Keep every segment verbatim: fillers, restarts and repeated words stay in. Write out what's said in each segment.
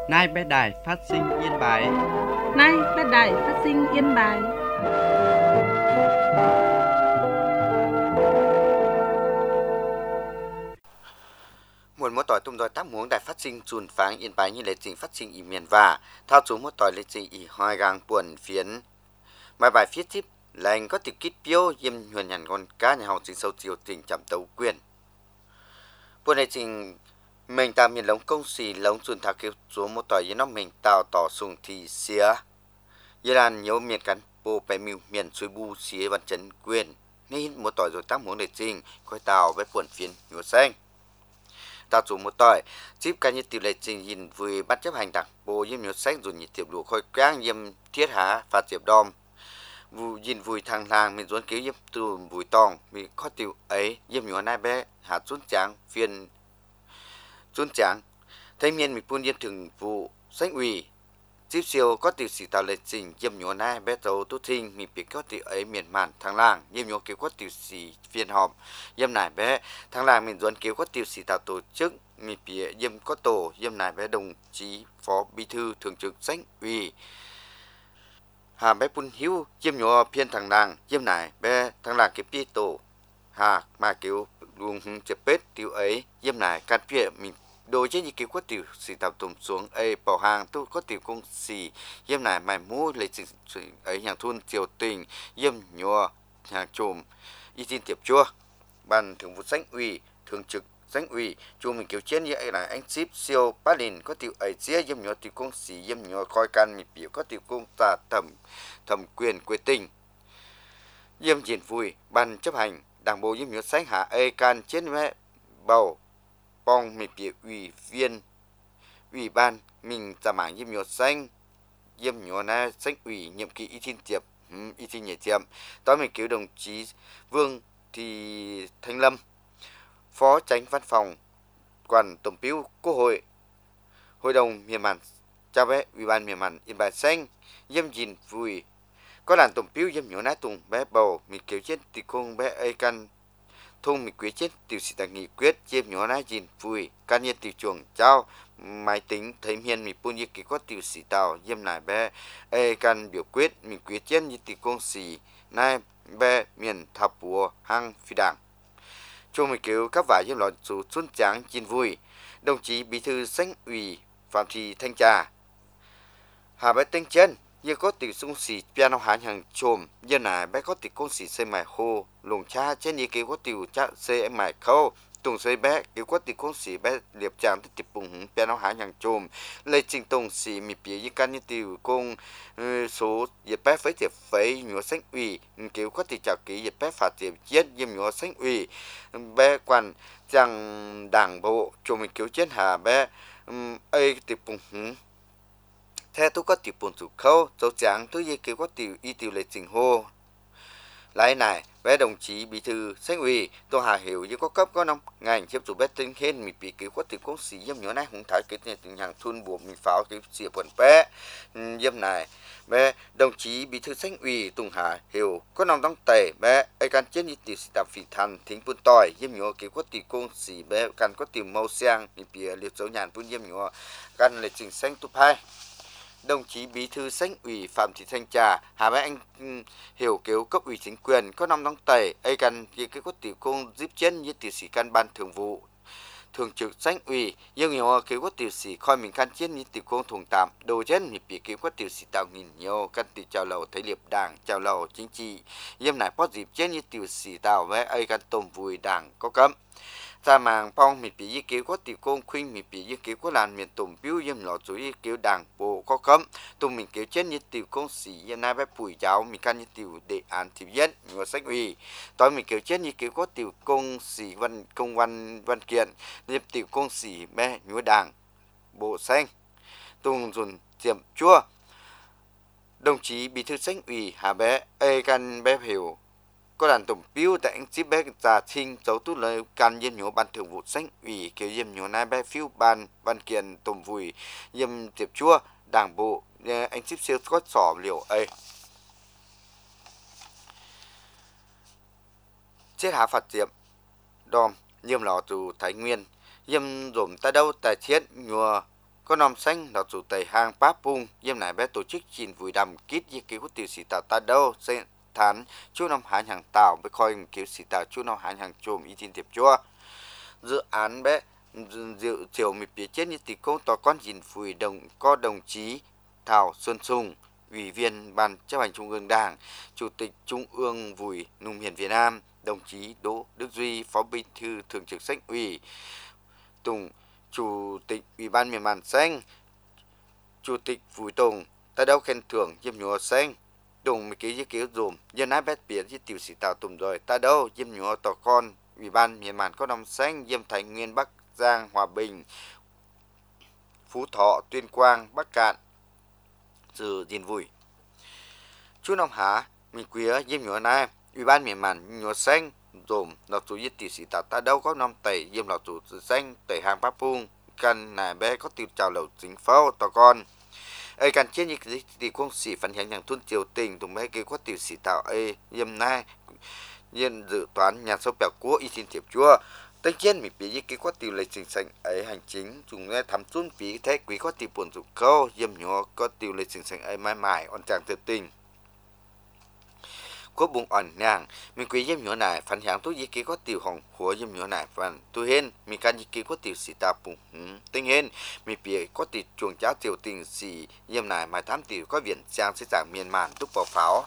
Nay bé đài phát sinh Yên Bái. Nay bé đài phát sinh Yên Bái. Muốn một tỏi tung đòi tác muốn đài phát sinh chùn pháng Yên Bái như lệ trình phát sinh ý miền và thao chú một tỏi lệ trình ý hoài gang buồn phiến. Bài bài phía tiếp lành có tiểu kít biêu yêm huyền nhàn con cá nhà học sinh sâu chiều tình chậm tấu quyền. Buồn lệ trình mình ta miền lống công xì lống chùn thảo kêu chú một tỏi như nó mình tạo tỏ sùng thì xía. Như là nhiều miền cắn bồ bè mưu miền xuôi bu xía văn chấn quyền. Nên một tỏi rồi tác muốn lệ trình coi tàu với buồn phiến nhùa xanh. Ta chủ một tỏi, chip cá nhân tiểu lệ trình nhìn vui bắt chấp hành đảng bộ yêm nhốt sách rồi nhịp tiệp lũ khôi quang yêm thiết há và tiệp đom. Vụ nhìn vui thằng làng mình dốn cứu yêm từ vui tòng vì có tiểu ấy yêm nhốt nai bé hạt rút tráng phiên rút tráng. Thanh niên mình buôn yêm thường vụ sách ủy. Chip siêu có tiểu sĩ tạo lệ trình yêm nhốt nai bé tấu tốt thinh mình biết có tiểu ấy miền màn thằng làng yêm nhốt cứu có tiểu sĩ phiên họp. Yêm nải bé thằng làng mình dốn cứu có tiểu sĩ tạo tổ chức mi phía yêm có tổ yêm nải bé đồng chí phó bí thư thường trực sách ủy hà bé bún hiếu yêm nhỏ phiên thằng làng yêm nải bé thằng làng cái pi tổ hà mà kiểu luồng hung chập bết tiểu ấy yêm nải can phía mình đối với những cái có tiểu sĩ tạo tụm xuống ấy bảo hàng tôi có tiểu công sĩ yêm nải mày mua lấy sự ấy hàng thôn triều tình yêm nhỏ hàng trùm y tin tiệp chua ban thường vụ sách ủy thường trực danh ủy chủ mình kiểu chiến như ấy là anh ship siêu bát lìn có tiểu ấy chia yếm nhỏ tiểu công sĩ yếm nhỏ coi can mình biểu có tiểu công tà thẩm thẩm quyền quyết tình yếm triển vui ban chấp hành đảng bộ yếm nhỏ sách hạ ấy can chiến mẹ bầu bong mình biểu ủy viên ủy ban mình giả mảng yếm nhỏ xanh yếm nhỏ na sách ủy nhiệm kỳ y tin tiệp y tin nhẹ tiệm tối mình cứu đồng chí Vương thì Thanh Lâm Phó Chánh Văn phòng Quản Tổng biêu Quốc hội Hội đồng miền màn chào bé Ủy ban miền màn Yên Bái xanh yêm nhìn vui có làn Tổng biêu yêm nhỏ ná tùng bé bầu mình kéo chết thì không bé ấy căn thông mình quyết chết tiểu sĩ tàng nghị quyết yêm nhỏ ná nhìn vui can nhiên tiểu chuồng trao máy tính thấy miền mình buôn như kỳ có tiểu sĩ tàu yêm nải bé ấy căn biểu quyết mình quyết chết như tiểu công sĩ nay bé miền thập bùa hang phi đảng cho mình cứu các vải yêm lọ chủ xuân tráng chín vui đồng chí bí thư sách ủy Phạm Thị Thanh Trà hà bé tinh chân như có tiểu sung sĩ piano hán hàng chồm như này bé có tiểu công sĩ xây mài hồ lồng cha trên như cứu có tiểu cha xây mài khâu tùng xây bé cứu có tiểu công sĩ bé liệp tràng tiếp bùng piano hán hàng chồm lấy trình tùng sĩ mi bìa như can như tiểu công số dịp bé với tiệp với nhỏ sách ủy cứu có tiểu chào ký dịp bé phạt tiệp chết yếm nhỏ sách ủy bé quan rằng đảng bộ cho mình cứu chết hà bé ấy tiệp bùng theo tôi có tiểu bồn chủ khâu dấu trắng tôi dây kêu có tiểu y tiểu lệ trình hô lại này bé đồng chí bí thư sách ủy tôi hà hiểu như có cấp có năm ngành tiếp tục bé tinh khen mình bị kêu có tiểu công sĩ yếm nhỏ này không thấy cái này tình hàng thun buộc mình pháo cái xịa quần bé yếm này bé đồng chí bí thư sách ủy Tùng Hà hiểu có nòng đóng tề bé ai can chết như tiểu sĩ tạm phỉ thần thính buôn tỏi yếm nhỏ kêu có tiểu công sĩ bé can có tiểu màu sang mình bị liệt dấu nhàn buôn yếm nhỏ can lệ trình xanh túp hai đồng chí bí thư sách ủy Phạm Thị Thanh Trà hà bé anh hiểu kêu cấp ủy chính quyền có năm đóng tẩy ấy cần như cái có tiểu công giúp chân như tiểu sĩ can ban thường vụ thường trực sách ủy nhưng nhiều kêu có tiểu sĩ coi mình can chiến như tiểu công thùng tạm đồ chân thì bị kêu có tiểu sĩ tạo nghìn nhiều căn tiểu chào lầu thấy liệp đảng chào lầu chính trị yếm này có dịp chân như tiểu sĩ tạo với ấy can tôm vùi đảng có cấm ta màng phong mình bị kêu có tiểu công khuyên mình bị kêu có làn miền tùng biếu yếm lọ chuối kêu đảng bộ có cấm tùng mình kêu chết như tiểu công sĩ yếm nay bé bùi giáo mình can như tiểu đề án thì viết nhiều sách ủy tối mình kêu chết như kêu có tiểu công sĩ văn công văn văn kiện như tiểu công sĩ bé nhiều đảng bộ xanh tùng dùn tiệm chua đồng chí bí thư sách ủy hà bé ê can bé hiểu có đàn tổng biếu tại anh ship bé trà thinh dấu tú lời can yếm nhỏ ban thường vụ sách ủy kêu yếm nhỏ nay bé phiếu ban văn kiện tổng vùi yếm tiệp chua đảng bộ anh ship siêu có sỏ liệu ấy chết hạ phạt tiệm đom yếm lọ từ Thái Nguyên yếm dồn ta đâu tại thiết nhùa có nòng xanh là chủ tây hàng Páp Pung yếm nải bé tổ chức chín vui đầm kít y cứu tiêu sĩ tạo ta đâu sẽ thán chú năm hàn hàng tạo với coi cứu sĩ tạo chú năm hàn hàng chôm y tin tiệp chua dự án bé dự chiều mịp phía trên như tỷ công tòa con nhìn phùi đồng có đồng chí Thảo Xuân Sùng, Ủy viên Ban chấp hành Trung ương Đảng, Chủ tịch Trung ương Vui Nông Hiền Việt Nam, đồng chí Đỗ Đức Duy, Phó Bí thư Thường trực Xanh ủy, Tùng, Chủ tịch Ủy ban miền Màn Xanh, Chủ tịch Vui Tùng, ta đâu khen thưởng diêm nhúa xanh, đồng mấy ký dưới kéo dùm, dân ái bét biển với tiểu sĩ tạo tùm rồi, ta đâu diêm nhúa tòa con, Ủy ban miền Màn có nòng xanh, diêm thành Nguyên Bắc Giang, Hòa Bình, Phú Thọ, Tuyên Quang, Bắc Cạn, dự diên vui. Chú Nông Hà, mình quía diêm nhúa này, Ủy ban miền Màn nhúa xanh, dùm, lọc chủ yết tiểu sĩ tạo ta đâu có nòng tẩy, diêm lọc chủ xanh, tẩy hàng Páp Pung, căn này bé có tiêu trào lẩu chính pháo tòa con. Ê căn chết như cái gì cũng sĩ phản hiện nhàng thun triều tình tùng mấy cái có tiểu sĩ tạo ê yêm nay nhiên dự toán nhà sâu bèo của y xin tiệp chua tất nhiên mình bị cái có tiểu lịch trình sành ấy hành chính chúng nghe thăm tuân phí thế quý có tiểu buồn dục câu yêm nhỏ có tiểu lịch trình sành ấy mãi mãi on chàng tự tình có bụng ẩn nàng mình quý yêm nhỏ này phản hiện tôi cái có tiểu hồng của yêm nhỏ này phản tôi hên mình can cái có tiểu sĩ tạo bụng tinh hên mình bị có tiểu chuồng cháo tiểu tình sĩ yêm này mà thám tiểu có viện sang sẽ giảng miền màn túc bỏ pháo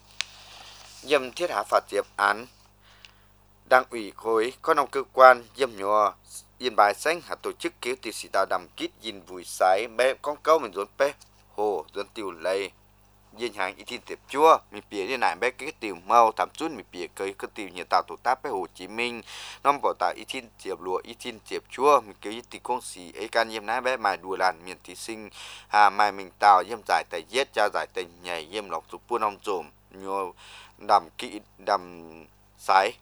yêm thiết hạ phạt diệp án đảng ủy khối có nông cơ quan yêm nhỏ yên bài xanh hạ tổ chức kéo tiểu sĩ tạo đầm kít nhìn vùi sái bé con câu mình dồn bé hồ dồn tiểu lầy yên hàng ít tin tiệp chua mình bịa đi này bé cái tiểu màu thảm chút mình bịa cái cái tiểu nhà tạo tổ tác bé Hồ Chí Minh năm bỏ tại ít tin tiệp lúa ít tin tiệp chua mình cái tỷ công sĩ ấy can yêm nái bé mài đùa làn miền thí sinh hà mài mình tạo yêm giải tài yết trao giải tài nhảy yêm lọc chụp buôn ông dùm nhiều đầm kỹ đầm sái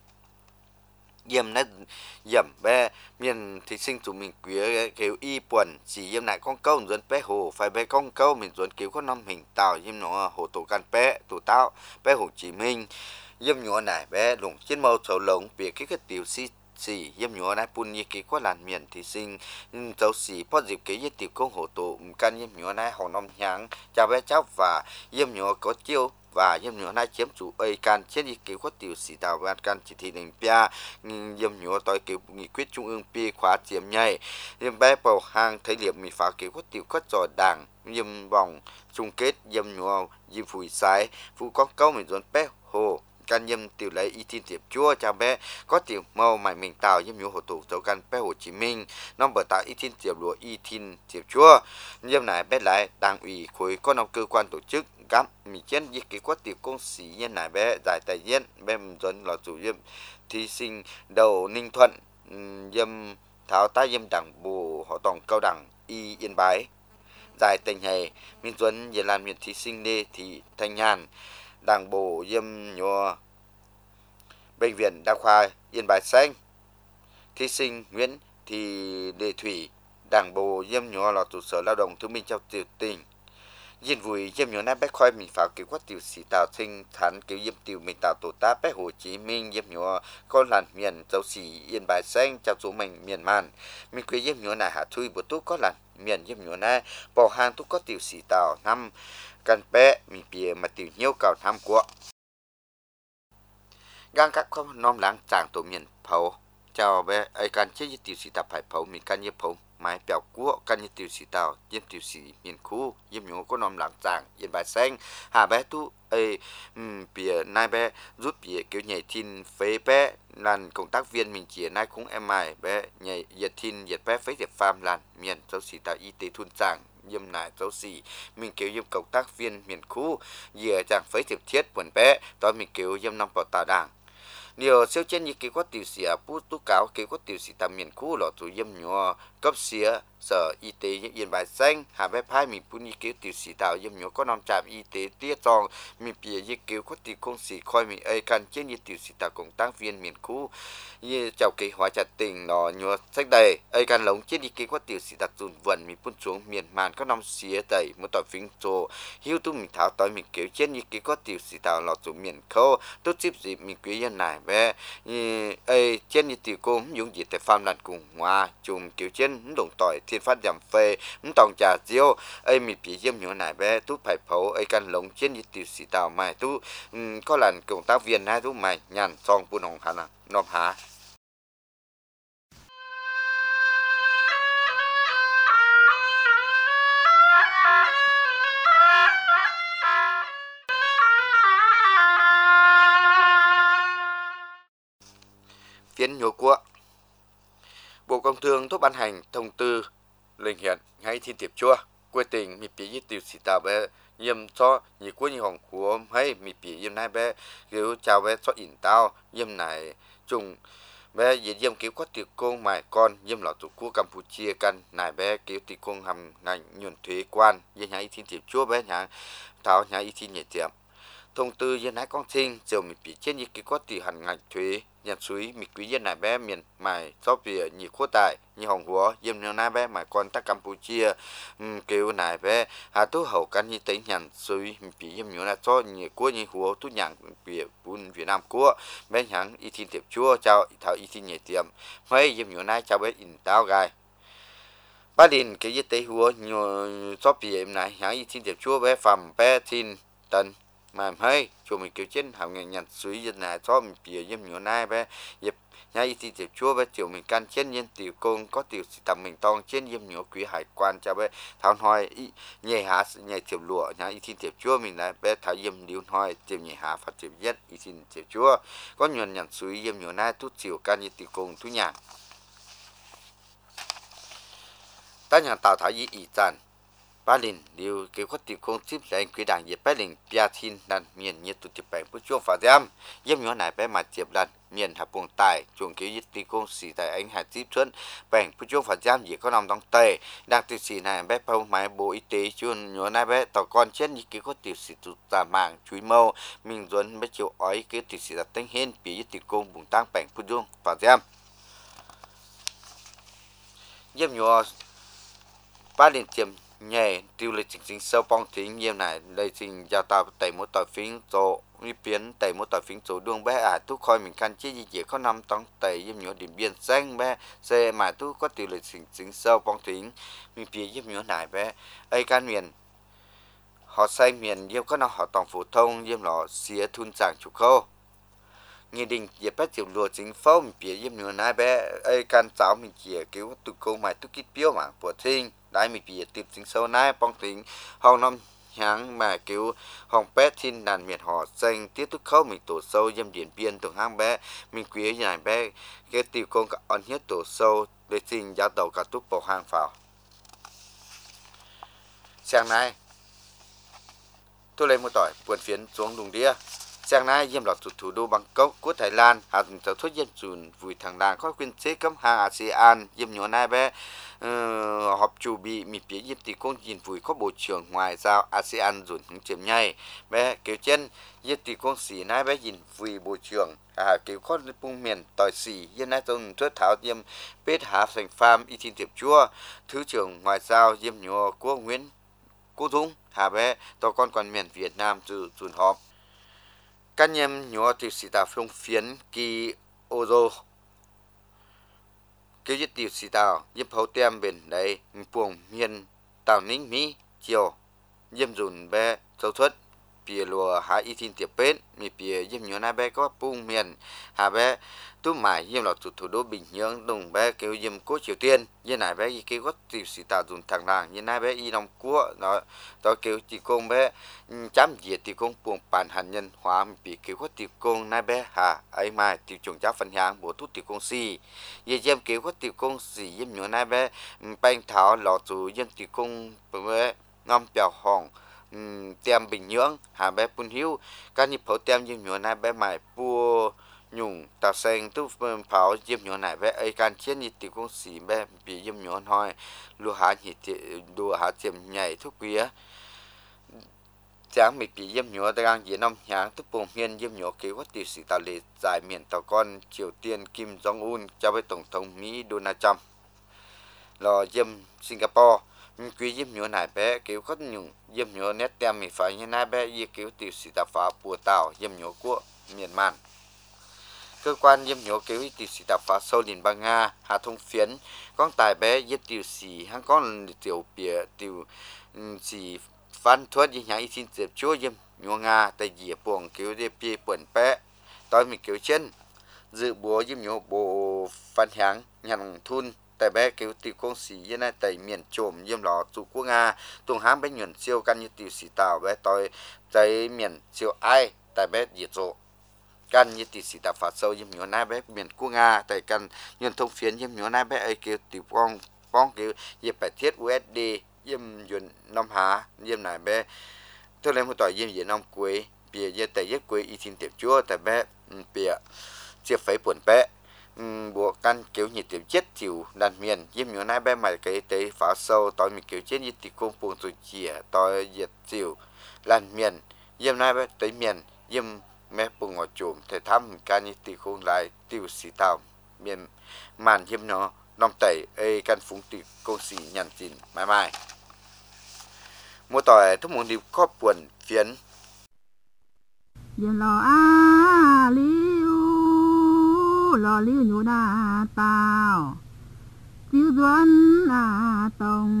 yêm nét yểm bé miền thí sinh tụi mình quý kêu y buồn chỉ yêm lại con câu dồn bé hồ phải bé con câu mình dồn cứu có năm hình tạo yêm nó hồ tổ can bé tổ tao bé Hồ Chí Minh yêm nhỏ này bé lủng trên màu sầu lồng về cái cái tiểu si xì yêm nhỏ này pun như cái có làn miền thí sinh dấu xì có dịp cái yết tiểu công hồ tổ can yêm nhỏ này họ năm nháng chào bé cháu và yêm nhỏ có chiêu và yêm nhỏ này chiếm chủ ấy can chết đi kiểu có tiểu sĩ tạo và can chỉ thị định pia yêm nhỏ tối kiểu nghị quyết trung ương pi khóa chiếm nhảy yêm bé bầu hàng thấy liệp mình phá kiểu có tiểu có trò đảng yêm vòng chung kết yêm nhỏ yêm phủi sái phụ con câu mình dồn bé hồ can yêm tiểu lấy y tin tiệp chua cha bé có tiểu màu mày mình tạo yêm nhỏ hồ tổ dấu can bé Hồ Chí Minh năm bờ tạo y tin tiệp lúa y tin tiệp chua yêm này bé lại đảng ủy khối có nông cơ quan tổ chức cắm mình trên những cái quá tiểu công sĩ nhân này bé giải tài nhiên bé dần là chủ yêm thí sinh đầu Ninh Thuận yêm tháo ta yêm đảng bộ họ tổng cao đẳng y Yên Bái giải tình hề mình dần về làm miền thí sinh đê thì Thanh Nhàn đảng bộ yêm nhỏ bệnh viện đa khoa Yên Bái xanh thí sinh Nguyễn Thị Lệ Thủy đảng bộ yêm nhỏ là trụ sở lao động thương binh trong tiểu tỉnh yên vui yêm nhỏ này bé khoai mình phá kiểu quát tiểu sĩ tạo sinh thán kiểu yêm tiểu mình tạo tổ tá bé Hồ Chí Minh yêm nhỏ con làn miền dấu sĩ Yên Bái xanh chào số mình miền Màn mình quý yêm nhỏ này hạ thui bữa tú có làn miền yêm nhỏ này bỏ hàng tú có tiểu sĩ tạo năm căn bé mình bìa mà tiểu nhiêu cầu năm của gang các con nom láng chàng tổ miền phấu chào bé ai can chế tiểu sĩ tạo phải phấu mình can yêm phấu máy bèo của căn như tiểu sĩ tàu yêm tiểu sĩ miền khu yêm nhỏ có nòm làm chàng Yên Bái xanh hà bé tu ê bìa nai bé giúp bìa kiểu nhảy thiên phế bé làm công tác viên mình chỉ nai cũng em mày bé nhảy nhiệt thiên nhiệt bé phế diệp phàm làm miền dấu sĩ tạo y tế thun chàng yêm nải dấu sĩ mình kiểu yêm công tác viên miền khu dìa chàng phế diệp thiết buồn bé đó mình kiểu yêm năm bảo tạo đảng nhiều siêu trên như cái có tiểu sĩ bút tú cáo cái có tiểu sĩ tạm miền khu lọ tụ yêm nhỏ cấp xía sở y tế Yên Bái xanh hà bé phai mình pun như cái tiểu sĩ tạo yêm nhỏ có nằm trạm y tế tia tròn mình bìa như kiểu có tiểu công sĩ coi mình ấy can trên như tiểu sĩ tạo công tác viên miền khu như chào kỳ hóa chặt tình nó nhỏ sách đầy ấy can lống trên như cái có tiểu sĩ đặt dùn vần mình pun xuống miền Màn có nằm xía đầy một tỏi phình trồ hiu tu mình tháo tỏi mình kiểu trên như cái có tiểu sĩ tạo lọ tụ miền khâu tốt chip gì mình quý yên này bé ấy trên như tiểu công dùng gì tại farm lần cùng hoa chùm kiểu trên trên đồng tỏi thiên phát giảm phê tòng trà diêu ấy mi bị yếm nhỏ này bé tú phải phẫu ấy căn lồng trên như tiểu sĩ tàu mày tú có lần công tác viên hai tú mày nhàn xong buôn hồng hà nộp há phiến nhổ của Bộ Công Thương thuốc ban hành thông tư linh hiện ngay thiên tiệp chua quê tỉnh mi bị như tiểu sĩ tàu bé yếm cho nhị quốc như hồng của hay mi bị yếm này bé kiểu chào bé cho ỉn tao yếm này trùng bé dễ yếm kiểu có tiệc công mài con yếm lọ tụ quốc Campuchia căn này bé kiểu tiệc công hầm ngành nhuận thuế quan yếm ngay thiên tiệp chua bé nhà thảo nhà y thiên nhẹ tiệm thông tư yếm này con sinh chiều mi bị trên như kiểu có tiệc hành ngành thuế nhận suối mi quý dân này bé miền mài cho về nhị quốc tại như hồng húa yếm nhiều này bé mài con ta Campuchia um, kêu này bé hà tú hậu căn như tính nhận suối mi bị yếm nhiều là cho nhị quốc như húa tú nhận về bún Việt Nam quốc bé nhắn y thiên tiệp chua chào thảo y thiên nhị tiệm mấy yếm nhiều này chào bé in tao gai ba đình cái y tế húa nhiều cho về này nhắn y thiên tiệp chua bé phẩm bé thiên tần mà hơi cho mình kiểu trên hàm ngành nhận suy dân này cho mình bìa yếm nhiều nay bé dịp nhà y tế chua bé chiều mình can trên nhân tiểu công có tiểu tầm mình tòng trên yếm nhiều quý hải quan cho bé thảo hỏi nhẹ hạ nhẹ tiểu lụa nhà y tế chua mình lại bé thảo yếm điều hỏi tiểu nhẹ hạ phát triển nhất y tế chua có nhiều nhận suy yếm nhiều nay tút chiều can như tiểu công thu nhà ta nhà tạo thảo y ý tràn ba linh điều kế hoạch tiểu công tiếp lại quy đảng về ba linh bia thiên đàn miền nhiệt tụ tập bèn bút chuông phá giam yếm nhỏ này bé mặt tiếp đàn miền hạt buồng tài chuồng kế hoạch tiểu công xì tại anh hạt tiếp xuân bèn bút chuông phá giam gì có nằm trong tề đang tiểu xì này bé bao máy bộ y tế chuông nhỏ này bé tàu con chết như kế hoạch tiểu xì tụ giả mạng chuối mâu mình dồn bé chiều ói kế tiểu xì đặt tên hen bia tiểu công buồng tăng bèn bút chuông phá giam yếm nhỏ ba linh tiệm nhẹ tiêu lịch chính chính sâu bong thí nghiệm này đây trình giao tạo tại một tòa phiến chỗ mi biến tại một tòa phiến chỗ đường bé à tu coi mình can chi gì chỉ có năm tông tại yếm nhỏ điểm biên xanh bé xe mà tu có tiêu lịch chính chính sâu bong thí mi phía yếm nhỏ này bé ai can miền họ say miền yếm có nào họ tổng phổ thông yếm lọ xía thun giảng chủ khâu nghị định về phát triển lúa chính phủ mi phía yếm nhỏ này bé ai can cháu mình chỉ cứu tu câu mà tu kít biếu mà của thinh đại mi bị tiệp chính sâu nai bong tính hồng năm háng mà cứu hồng bé thiên đàn miền họ danh tiếp tục khâu mình tổ sâu dâm điện biên từng hang bé mình quý như này bé cái tiêu công cả ẩn hết tổ sâu để trình giáo đầu cả túc bộ hàng phào sáng nay tôi lấy một tỏi vườn phiến xuống đùng đĩa sáng nay yếm lọt thủ thủ đô Bangkok của Thái Lan hạt giáo thuốc dân chuẩn vui thằng đàn có quyền chế cấm hàng a sê an yếm nhỏ này bé họp chủ bị mi phía yếm tỷ công nhìn vui có bộ trưởng ngoại giao a sê an dồn hướng chiếm nhảy bé kiểu chân yếm tỷ công sĩ này bé nhìn vui bộ trưởng à kiểu có vùng miền tỏi sĩ yếm này tôn thuyết thảo yếm bết hạ thành farm y thiên tiệp chua thứ trưởng ngoại giao yếm nhỏ của Nguyễn Quốc Dũng hà bé tàu con còn miền Việt Nam từ dồn họp các nhâm nhỏ tiểu sĩ tàu phong phiến kỳ ô kêu nhất tiểu sĩ tàu yếm hậu tem bên đấy buồng miền tàu ninh mỹ chiều yếm dùn bé châu thuất bìa lùa hạ y thiên tiệp bến mi bìa yếm nhỏ này bé có buông miền hà bé tú mải yếm lọt thủ thủ đô Bình Nhưỡng đồng bé kêu yếm cố Triều Tiên như này bé y kêu có tiểu sĩ tàu dùn thằng làng như này bé y nòng cua nó đó kêu chỉ công bé chám diệt thì công buông bản hạt nhân hóa bị kêu có tiểu công này bé hà ấy mai tiểu trưởng giáo phần hàng bộ thuốc tiểu công si y yếm kêu có tiểu công si yếm nhỏ này bé bánh thảo lọt chủ yếm tiểu công bé ngâm bèo hòn tem Bình Nhưỡng hà bé Pun Hiếu các nhịp hậu tem yếm nhỏ này bé mải bua nhung tàu xanh tu pháo yếm nhỏ này bé ấy can chiến như tiểu công sĩ bé bị yếm nhỏ hỏi lúa hạt nhị lúa hạt tiệm nhảy thuốc quý sáng mình bị yếm nhỏ đang diễn năm nháng tu bùng hiên yếm nhỏ kế hoạch tiểu sĩ tàu lệ giải miền tàu con Triều Tiên Kim Jong Un cho với tổng thống Mỹ Donald Trump lò yếm Singapore quý yếm nhỏ này bé kéo có nhung yếm nhỏ nét tem mình phải như này bé y kéo tiểu sĩ tàu phá bùa tàu yếm nhỏ của miền man cơ quan yếm nhổ kiểu tiêu sĩ đạp phá sâu liền bang nga hạ thông phiến con tài bé yết tiêu sĩ hắn con tiểu bìa tiêu sĩ văn thuật như nhảy xin dẹp chúa yếm nhổ nga tại dìa buồng kiểu để bìa bẩn bé tôi mình kiểu chân dự búa yếm nhổ bộ văn háng nhằn thun tại bé kiểu tiêu công sĩ như này tại miền trộm yếm lò chủ quốc nga tung hám bé nhuận siêu căn như tiêu sĩ tàu bé tôi tại miền siêu ai tại bé diệt rộกันยี่ติสิตาฝาโซยิมอยู่หน้าเบบเมียนกู้งาแต่กันยนทงเฟียนยิมอยู่หน้าเบไอเกียวติป้องป้องเกียวยี่แปดเทียดยูเอสดียิมยนน้ำหายิมไหนเบตัวเล่นผู้ต่อยิมยี่น้ำกุยเปียยี่แต่ยี่กุยอีทินเต็มจั่วแต่เบเปียเสียไฟป่วนเปะบวกกันเกียวยี่เต็มเจ็ดจิ๋วดันเมียนยิมอยู่หน้าเบใหม่เกียวเตะฝาโซต่อมีเกียวเจ็ดยี่ติโกงปวงตัวเจียต่อยี่จิ๋วดันเมียนยิมหน้าเบเตะเมียนยิมแม่ปุ่งหัวจุ่มแต่ทำการยิติคงหลายติวสีเตาเมียนมันเยี่ยมเนาะน้องไต่เอกันฝูงติกงสียันจินไม่ไม่มัวต่อยทุกมุนดิบครอบป่วนเฟียนยันรออาลิวรอลิวอยู่หน้าเตาจิวจวนอาตง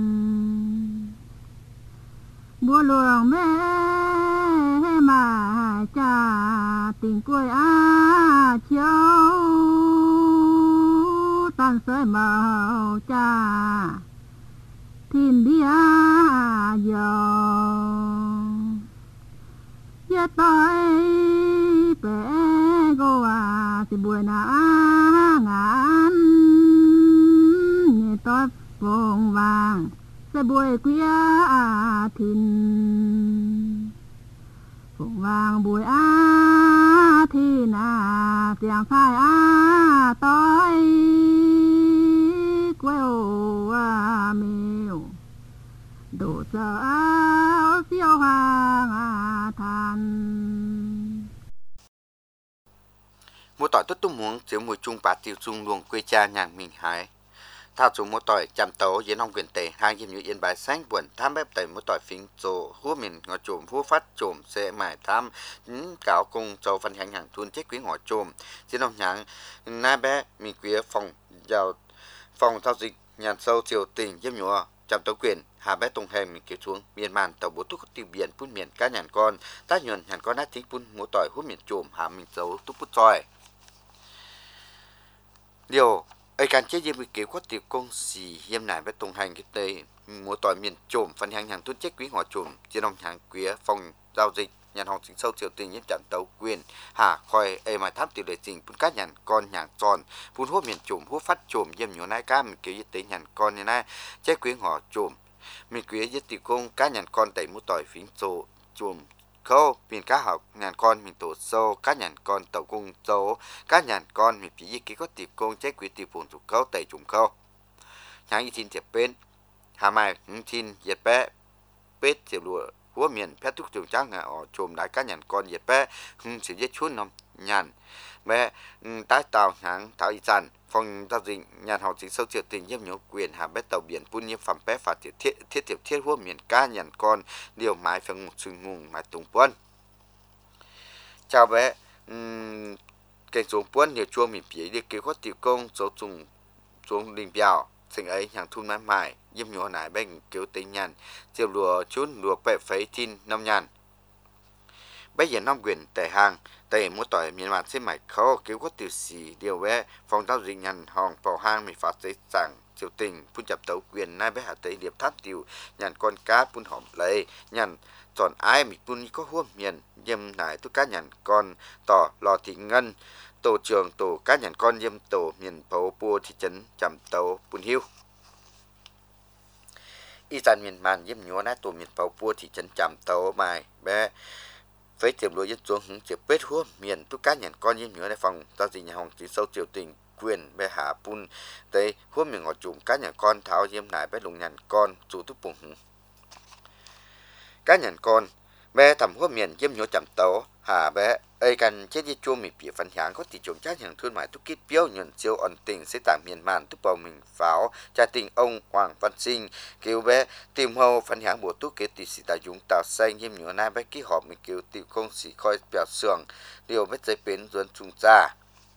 บัวหลวงแม่มาจ้าติ่งกล้วยอาเชียวตันเสยเมาจ้าทินเดียยอยาต่อยเปก็ว่าสิบวยนางานเนี่ยต้อยโปงวางสบวยเกลียทินฝงวางบวยอาที่นาเสียงพายอาต้อยกล้วยโอว่ามิวดูเจ้าเสียวหางอาทันมัวต่อยตุ้มหวงเสียวมวยจุงปาติวจุงลวงกุยจาอย่างมิงหายถ้าจุงมัวต่อยจำโตยืนห้องเวียนเตะหางยิมอยู่เย็นใบแสงบวนทำแบบเตะมัวต่อยฟิงโจหัวมินหัวโจมหัวฟัดโจมเสหมายทำเก่ากงโจฟันแหงห่างทุนเจ๊กุ้งหัวโจมจีน้องหางหน้าแบะมีเกลียฟองยาวฟองเท่าสิหยันโซเจียวติ่งเยี่ยมหยัวจำโตเกวียนหาแบะตรงแหงมีเกี่ยวช่วงเมียนมันเต่าบุตุกติเบียนพุ่นเมียนก้าหยันก้อนต้าหยวนหยันก้อนน่าทิ้งพุ่นมัวต่อยหัวเมียนโจมหามิงโจตุปุจอยเดียวไอการเชื่อยิมเกี่ยวกับติวกงสีเยี่ยมไหนไปตรงแห่งกิเตยมัวต่อยเมียนโจมฟันแหงอย่างตุ้นเจ๊กุ้งหัวโจมจีน้องหางเกลียฟองเจ้าจิยันห้องสิงเศร้าเจียวติงยันจันเตาเกวียนหาคอยไอมาทับติวเลยจริงปุ่นก้าหยันก้อนหยางจอนปุ่นหัวเมียนโจมหัวฟัดโจมเยี่ยมอยู่ในก้ามันเกี่ยวยึดติหยันก้อนเนี่ยนะเจ๊กุ้งหัวโจมมีเกลียยึดติวกงก้าหยันก้อนแต่มัวต่อยฟิงโจโจมเขาเปลี่ยนก้าหอกงานก้อนมีตัวโซก้าหยันก้อนเต่ากงโซก้าหยันก้อนมีผียี่กี่ก็ติวกงเจ๊กุ้งติวปุ่นถูกเขาแต่จุ่มเขาหางอีทินเจ็บเป็นหาไม้หึงทินเหยียดแปะเป็ดเจียวรัวหัวเมียนแพทย์ทุกจุดจ้างงาอ๋อโจมได้ก้าหยันก้อนเหยียดแปะหึงเสียชุ่นนำยันแม่ใต้เตาหางเตาอีจันฟองตาจิงยันหอกจิงเศร้าเจียวติงเยี่ยมเหนียวเกวียนหาแม่เตาเบียนปุ่นเยี่ยมฝันแปะฝาเทียเทียเทียเทียเทียหัวเมียนก้าหยันก้อนเดี่ยวไม้ฝังซึงงงไม้ตุงป้วนเจ้าแม่เก่งสูงป้วนเดี่ยวชัวมีผีเดี่ยวเกี่ยวกับติวกงโจจุงจงดิ่งเปียวสิ่งấy hàng thun mãi mãi yếm nhỏ nải bên kiểu tình nhàn chiều lùa chút lùa bẹ phấy tin năm nhàn bây giờ năm quyền tại hàng tại mỗi tỏi miền Nam xem mày khó kiểu có tiêu xì điều bé phòng giao dịch nhàn hòn bảo hang mình phát giấyสั่งchiều tình phun chập tấu quyền nay bé hạ tới điệp tháp tiêu nhàn con cá phun hòm lấy nhàn chọn ai mình phun có huống miền yếm nải tôi cá nhàn con tỏ lò thị ngân tổ trưởng tổ cá nhân con yếm tổ miền phố pua thị trấn chậm tàu bùn hiu y sản miền màn yếm nhúa nát tổ miền phố pua thị trấn chậm tàu mai bé với tiệm lúa dân xuống hứng chiếc bết hua miền tu cá nhân con yếm nhúaในphòng giao dịch nhà hồng chỉ sâu triều tình quyền bé hạ pun tới hua miền ngọt chùm cá nhân con tháo yếm nải bé lùng nhàn con chủ tu bùng hứng cá nhân con bé thầm hua miền yếm nhúa chậm tàuหาแบะไอกันเช่นที่จูมีปีฟันหางก็ติดจมจ้าอย่างทุนหมายทุกคิดเปี้ยวเงินเซียวอ่อนติ่งเสต่างเมียนมันทุกเป่ามิงฝาวจะติ่งองค์หวังฟันซิงเกี่ยวแบะติมเฮาฟันหางบัวทุกเกติสิตายุงตาแซงยิ้มเหนียวหน้าแบะกี้หอบมีเกี่ยวติวคงสีคอยเปียกเสื่องเดียวไม่ใจเป็นส่วนจุงจ้า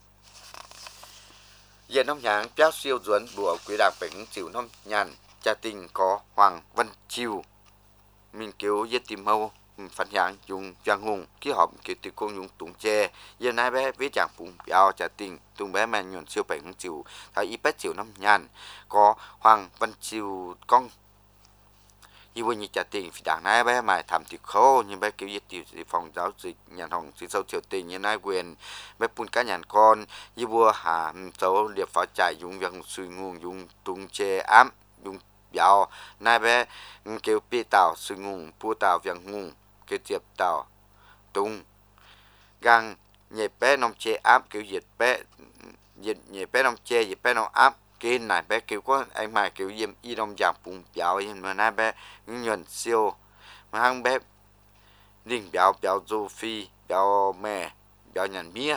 Giờ năm nhàng béo siêu duẩn bùa quý đảng bệnh chịu năm nhàn gia tình có Hoàng Văn Chiêu mình kêu giết tìm hâu phản nhàng dùng giang hùng khi họ kêu từ công dùng tùng che giờ nay bé với chàng phụng béo gia tình tùng bé mà nhuận siêu bệnh chịu thấy ít bé chịu năm nhàn có Hoàng Văn Chiêu con như vừa như gia tình vì đảng nay bé mà làm thì khó nhưng bé kêu giết tìm phòng giáo dịch nhàn hồng sinh sâu triều tình như nay quyền bé phun cá nhàn con như vừa hà dấu liệt phá chạy dùng việc suy nguồn dùng tung che ám dùng béo nay bé kêu pi tàu suy nguồn pu tàu việc nguồn kêu tiệp tàu tung gang nhẹ bé nông che ám kêu diệt bé diệt nhẹ bé nông che diệt bé nông ám cái này bé kêu có anh mà kêu yếm y nông giang bùng béo nhưng mà nay bé nhuận siêu mà hang bé linh béo béo du phi béo mè béo nhàn mía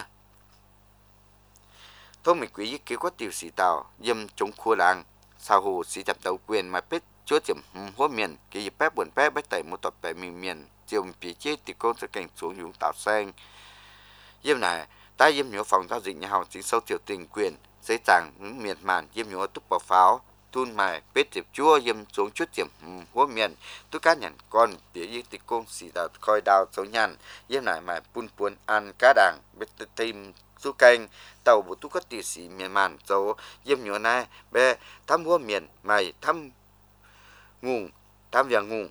thôi mình quý kêu có tiểu sĩ tàu yếm chống khua làng sao hồ sĩ tập đầu quyền mà biết chúa tiệm hoa miền cái gì bé buồn bé bé tẩy một tập bé miền miền chiều phía chết thì con sẽ cảnh xuống dùng tạo xanh yếm này ta yếm nhớ phòng giao dịch nhà hàng chính sâu tiểu tình quyền dễ dàng miền màn yếm nhớ túc bảo pháo thun mài biết tiệp chúa yếm xuống chút tiệm hoa miền tôi cá nhận con phía dưới thì con sĩ tập coi đào xấu nhàn yếm này mà buôn buôn ăn cá đảng biết tìm du canh tàu bộ tu có tỷ sĩ miền màn dấu yếm nhớ này bé thăm hoa miền mày thăm nguồn thăm việc nguồn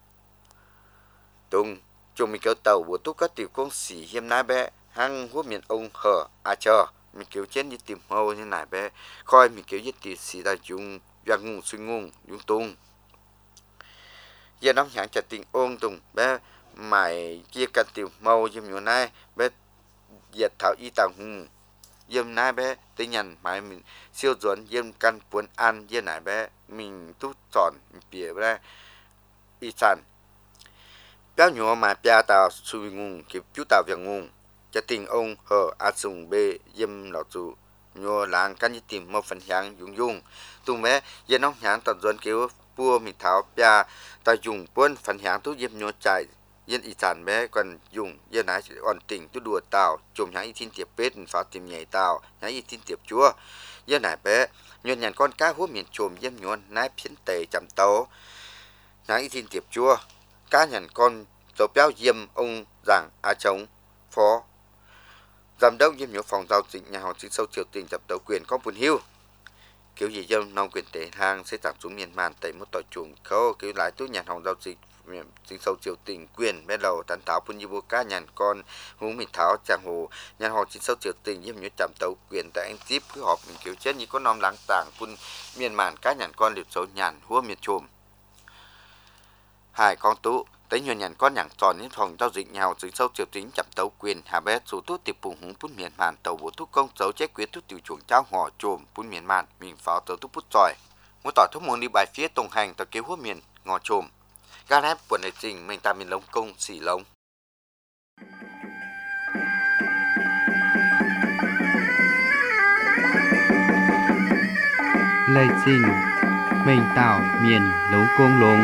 tung chúng mình kéo tàu bộ tu có tiểu con sĩ hiếm nái bé hăng hoa miền ông hở à chờ mình kéo trên đi tìm hâu như này bé coi mình kéo với tỷ sĩ là dùng việc nguồn suy nguồn dùng tung giờ nóng nhãn chặt tình ôn tung bé mày chia cần tiểu màu yếm nhớ này bé diệt thảo y tàng hùng yếm nái bé tới nhận mãi mình siêu duẩn yếm căn buồn ăn yếm nái bé mình tu chọn bìa ra y sản béo nhỏ mà béo tàu suy ngung kịp chú tàu việc ngung cho tình ông hờ a sùng bê yếm lão chủ nhỏ làng căn như tìm một phần hàng dùng dùng tung bé yếm nóng nhãn tận duẩn kêu bua mình tháo béo ta dùng buôn phần hàng tu yếm nhỏ chạy yên ý sản bé còn dùng yên này còn tỉnh tu đùa tàu chùm nhãn y tin tiệp bết phá tìm nhảy tàu nhãn y tin tiệp chúa yên này bé nhuận nhàn con cá húa miền chùm yếm nhuận nái phiến tề chậm tấu nhãn y tin tiệp chúa cá nhàn con dấu béo yếm ông giảng a chống phó giám đốc yếm nhuận phòng giao dịch nhà hàng chính sâu triều tình chậm tấu quyền có buồn hưu kiểu gì dân nông quyền tế hàng sẽ giảm xuống miền màn tại một tòa chuồng khâu kiểu lại tu nhà hàng giao dịch chính sâu triều tình quyền bé đầu tán tháo pun như vô cá nhàn con hú mình tháo chàng hồ nhàn họ chính sâu triều tình như như chạm tàu quyền tại anh tiếp cứ họp mình kiểu chết như có nom lắng tảng pun miền màn cá nhàn con liệt số nhàn húa miền trồm hai con tú tới nhiều nhàn con nhàn tròn những phòng giao dịch nhào chính sâu triều tình chạm tàu quyền hà bé số tú tiệp bùng húng pun miền màn tàu bộ tú công dấu chế quyết tú tiểu chuồng trao ngõ trồm pun miền màn mình pháo tàu tú pút tròi muốn tỏi thuốc muốn đi bài phía tông hành tàu kéo húa miền ngõ trồm gan ép buồn này trình mình ta miền lông công xỉ lông lời trình mình tạo miền lông công lống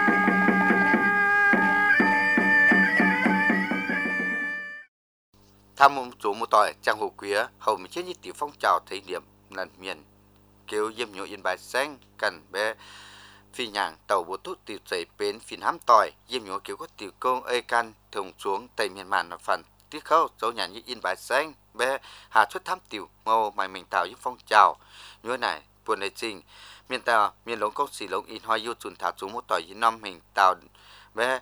tham một số một tỏi trang hồ quía hầu mình chết như tiểu phong trào thấy điểm lần miền kêu yếm nhộ yên bài xanh cần bé phi nhàng tàu bộ tốt tiểu dậy bến phiền hám tỏi yếm nhổ kiểu có tiểu công ơi can thường xuống tây miền màn là phần tiết khâu dấu nhàn như in bài xanh bé hà xuất thám tiểu màu mày mình tạo những phong trào như này buồn này trình miền tàu miền lống công xì lống in hoa yêu chuồn thả xuống một tỏi như năm mình tạo bé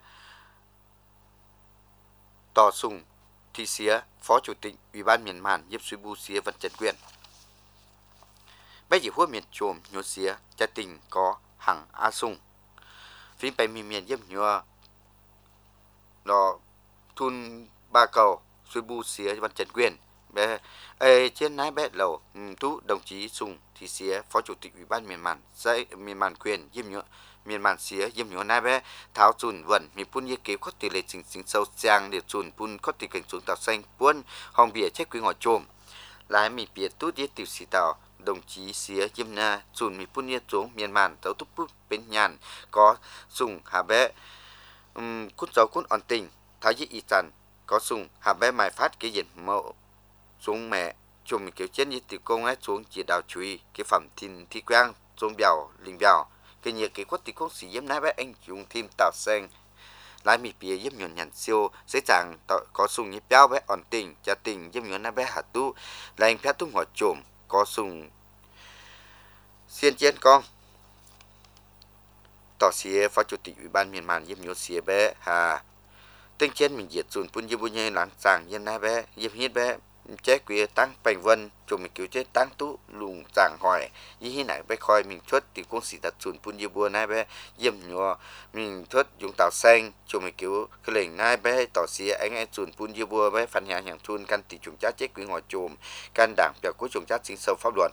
tỏ sùng thi xía phó chủ tịch ủy ban miền màn yếm suy bu xía văn trần quyền bé chỉ hua miền trồm nhô xía gia tình có hằng a sung phim bay miền miền yếm nhua nó thun ba cầu suy bu xía văn trần quyền bé ê trên nái bé lầu tú đồng chí sung thì xía phó chủ tịch ủy ban miền màn dãy miền màn quyền yếm nhua miền màn xía yếm nhua nái bé tháo chùn vẩn mi pun ye kế có tỷ lệ chính chính sâu giang để chùn pun có tỷ cảnh xuống tàu xanh pun hòng bìa chết quý ngõ trồm lái mi bìa tút ye tiểu sĩ tàu đồng chí xía yếm na chùn mi pun ye xuống miền màn tàu túc bút bên nhàn có sung hà bé um, cút dấu cút on tình thái ye y trần có sung hà bé mài phát cái diện mẫu xuống mẹ chùm mình kiểu chiến như tiểu công ấy xuống chỉ đào chui cái phẩm thìn thi quang xuống bèo linh bèo cái nhiều cái quất tiểu công sĩ yếm nái bé anh dùng thêm tạo sen lái mì bìa yếm nhuận nhàn siêu dễ dàng có sung như béo bé ổn tình gia tình yếm nhuận nái bé hạt tu là anh phép tu ngọt chùm có sung xiên chiến con tỏ xía phó chủ tịch ủy ban miền màn yếm nhuận xía bé hà tên chiến mình diệt dùn pun yếm bùi nhây láng sàng yếm nái bé yếm hít bé chế quý tăng bành vân chùm mình cứu chế tăng tú lùng giảng hỏi như thế này bé coi mình xuất thì cũng sĩ đặt chuẩn pun như bùa này bé yếm nhọ mình xuất dùng tàu xanh chùm mình cứu cái lệnh này bé tỏ xía anh ấy chuẩn pun như bùa bé phản nhà hàng thun căn tỷ chúng cha chế quý ngồi chùm căn đảng biểu của chúng cha chính sâu pháp luật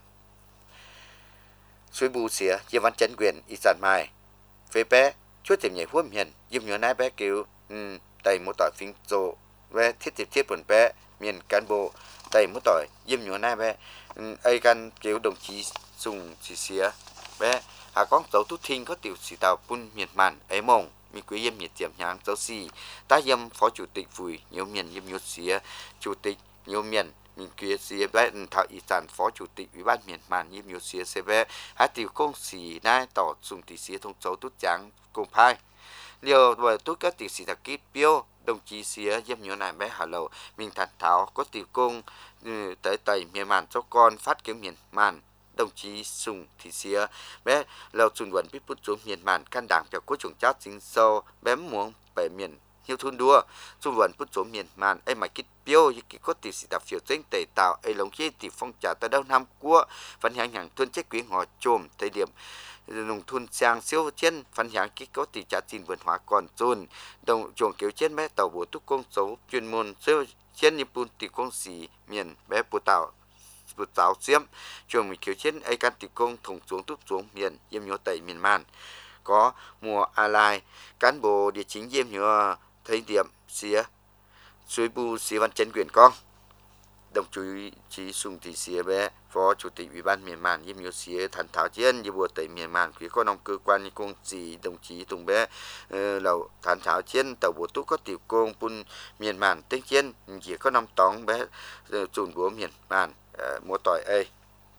suy bù xía yếm văn chấn quyền y sản mai phê bé chút tìm nhảy huống hiền yếm nhọ này bé cứu um, đầy một tỏi phình rộ bé thiết thiết thiết buồn bé miền cán bộ đầy một tỏi yếm nhọ này bé ai can kiểu đồng chí dùng chỉ xía bé hà con dấu tút thinh có tiểu sĩ tàu pun miền màn ấy mông mi quý yếm nhiệt tiệm nháng dấu xì ta yếm phó chủ tịch vùi nhiều miền yếm nhốt xía chủ tịch nhiều miền mình kia xía bé thảo y sản phó chủ tịch ủy ban miền màn yếm nhốt xía xê bé hà tiểu công xì nai tỏ dùng tỷ xía thông dấu tút trắng cùng phai liều bởi tút các tiểu sĩ đặc kít biêu đồng chí xía yếm nhớ này bé hà lầu mình thản tháo có tiểu công ừ, tới tây miền màn cho con phát kiếm miền màn đồng chí sùng thì xía bé lầu chuẩn vận biết bút xuống miền màn căn đảng cho quốc trưởng chát chính sâu bé muốn về miền hiếu thun đua chuẩn vận bút xuống miền màn ấy mà kít biêu như kí có tiểu sĩ tập phiếu chính tề tạo ấy lồng kia tiểu phong trả tới đâu năm của phần hàng hàng tuân chế quý họ trồm thời điểm nông thôn sang siêu trên phần hàng kí có tỷ trả tin vườn hóa còn trôn đồng chuồng kiểu trên bé tàu bố túc công số chuyên môn siêu trên nhật bản tỷ công sĩ miền bé bù tạo bù tạo xiêm chuồng mình kiểu trên ai can tỷ công thủng xuống túc xuống miền yếm nhớ tây miền man có mùa alai cán bộ địa chính yếm nhớ thấy điểm xía suối bù xía văn chấn quyền con đồng chí chí sung thị xía bé phó chủ tịch ủy ban miền màn yếm nhớ xía thành thảo chiến như bùa tây miền màn quý có nông cơ quan như công sĩ đồng chí tùng bé lầu thành thảo chiến tàu bộ túc có tiểu công pun miền màn tiếng chiến chỉ có năm tóng bé chùn búa miền màn mua tỏi ấy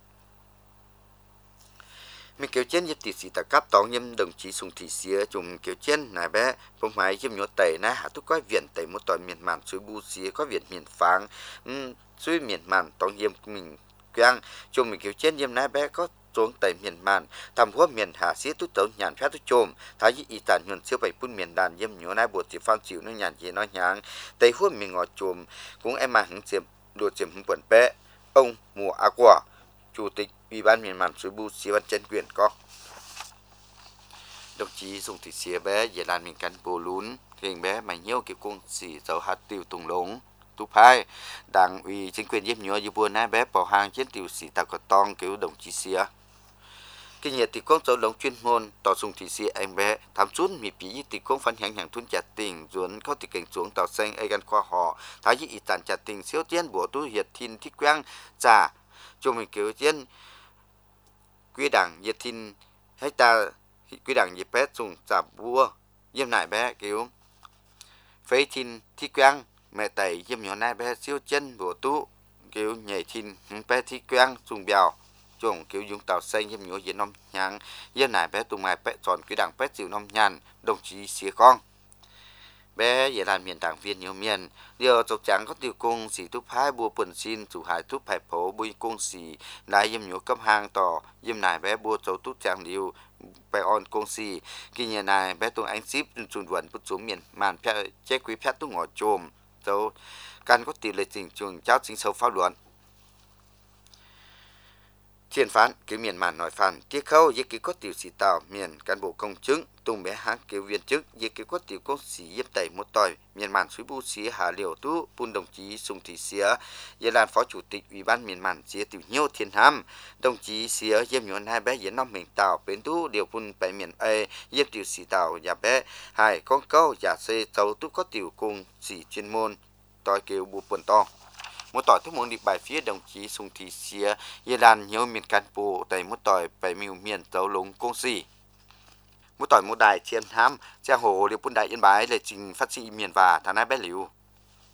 mình kiểu chiến như tỷ sĩ ta cấp tóng nhâm đồng chí sung thị xía chung kiểu chiến này bé không phải yếm nhớ tây na hạ túc có viện tây mua tỏi miền màn suối bu xía có viện miền pháng suối miền màn tóng yếm mình quang chung mình kiểu chiến yếm này bé có xuống tây miền màn thầm hoa miền hà xía tút tấu nhàn phép tút chôm thái y y tàn nhuận siêu bảy pun miền đàn yếm nhớ này bộ chỉ phan chịu nó nhàn gì nó nhàng tây hoa miền ngọt chôm cũng em mà hứng chiếm đồ chiếm hứng quẩn bé ông mùa a quả chủ tịch ủy ban miền màn suối bu xía văn chấn quyền có đồng chí dùng thị xía bé về đàn miền cán bộ lún hình bé mà nhiều kiểu công sĩ dấu hạt tiêu tùng lống tu phai đảng ủy chính quyền yếm nhớ như buôn nai bé bỏ hàng trên tiểu sĩ tàu cọt tong kiểu đồng chí xía cái nhiệt thì công dấu lống chuyên môn tỏ dùng thị xía anh bé tham xuống mì pí thì công phân hàng hàng thun chặt tình ruộng có thì cảnh xuống tàu xanh ai gan qua họ thái y y tàn chặt tình siêu tiên bộ tu hiệt thiên thích quang trả cho mình kiểu tiên quy đảng nhiệt thiên hay ta quy đảng nhiệt bé dùng trả bua yếm lại bé kiểu phế thiên thích quang mẹ tẩy yếm nhỏ này bé siêu chân bộ tu kiểu nhảy thiên bé thích quang dùng bèo chồng kiểu dùng tàu xanh yếm nhỏ dưới năm nhang yếm lại bé tùng mai bé chọn quy đảng bé chịu năm nhàn đồng chí xía con bé về làm miền đảng viên nhiều miền điều chọc chẳng có tiêu công sĩ thúc hai bùa quần xin chủ hải thúc phải phổ bùi công sĩ lại yếm nhổ cấp hàng tỏ yếm này bé bùa chấu thúc chẳng điều bé on công sĩ khi nhà này bé tung anh ship chuẩn vận bút xuống miền màn phép chế quý phép tung ngõ trồm dấu căn có tỷ lệ trình trường cháu chính sâu pháp luận thiên phán cái miền màn nói phản tiết khâu với cái có tiểu sĩ tàu miền cán bộ công chứng tung bé hãng kiểu viên chức với cái có tiểu công sĩ yếm tẩy một tỏi miền màn suối bu xía hà liều tu pun đồng chí sung thị xía với là phó chủ tịch ủy ban miền màn xía tiểu nhiêu thiên ham đồng chí xía yếm nhuận hai bé yếm năm mình tàu bến tu điều pun bảy miền a yếm tiểu sĩ tàu nhà bé hai con câu giả xê châu tu có tiểu công sĩ chuyên môn tỏi kiểu bu quần to một tỏi thức muốn đi bài phía đồng chí sung thị xía yê đàn nhiều miền cán bộ tại một tỏi bảy miền miền tấu lúng công sĩ một tỏi một đài chiến thám giang hồ liêu quân đại yên bái lệ trình phát sinh miền và thằng này bé liu